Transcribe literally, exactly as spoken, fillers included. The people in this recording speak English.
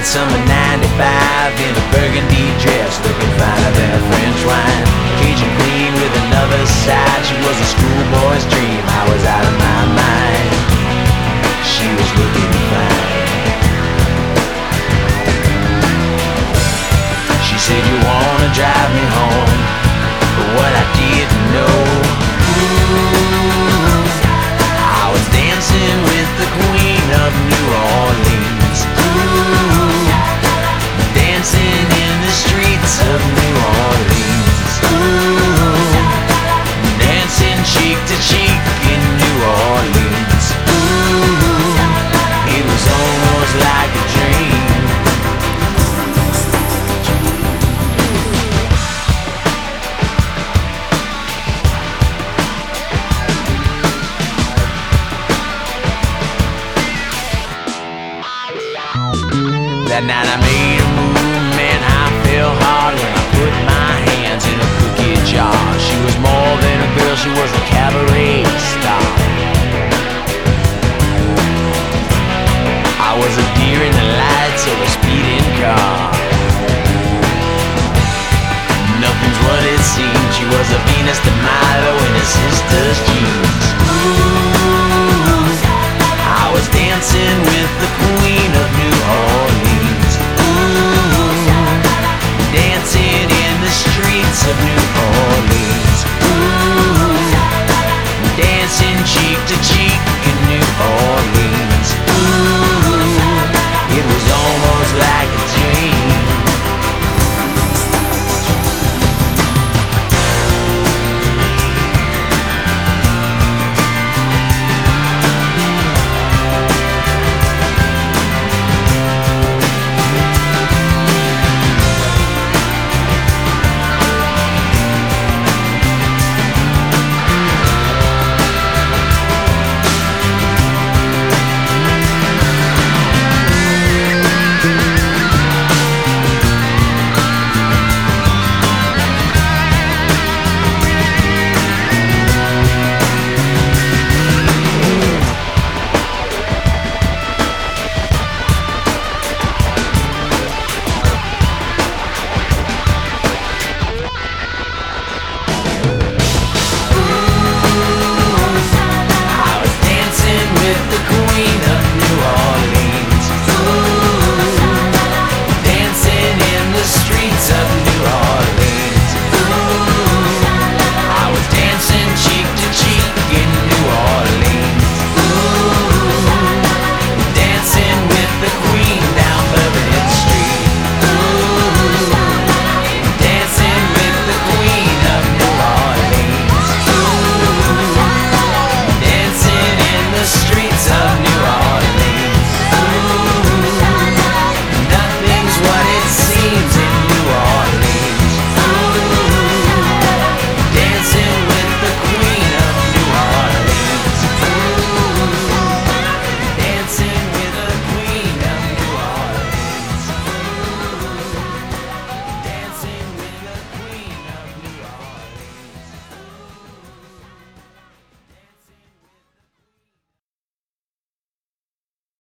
summer ninety-five in a burgundy dress, looking finer than a French wine. Cajun queen with another side, she was a schoolboy's dream. I was out of my mind, she was looking fine. She said, you wanna drive me home, but what I didn't know, ooh, I was dancing with the queen of New Orleans. Ooh, dancing in the streets of New Orleans. Ooh, dancing cheek to cheek in New Orleans. Ooh, it was almost like a dream. That night I made a move, man, I fell hard when I put my hands in a cookie jar. She was more than a girl, she was a cabaret star. I was a deer in the lights of a speeding car. Nothing's what it seemed, she was a Venus de Milo in her sister's jeans.